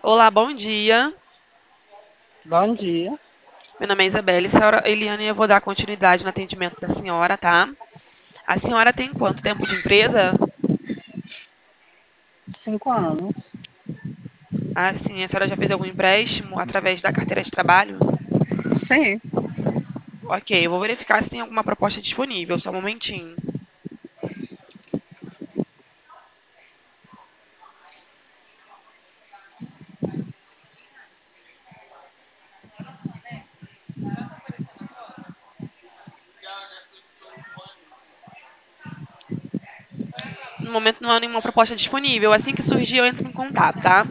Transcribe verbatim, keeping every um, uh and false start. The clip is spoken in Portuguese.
Olá, bom dia. Bom dia. Meu nome é Isabelle, senhora Eliane, eu vou dar continuidade no atendimento da senhora, tá? A senhora tem quanto tempo de empresa? Cinco anos. Ah, sim, a senhora já fez algum empréstimo através da carteira de trabalho? Sim. Ok, eu vou verificar se tem alguma proposta disponível, só um momentinho. No momento não há nenhuma proposta disponível, assim que surgir eu entro em contato, tá?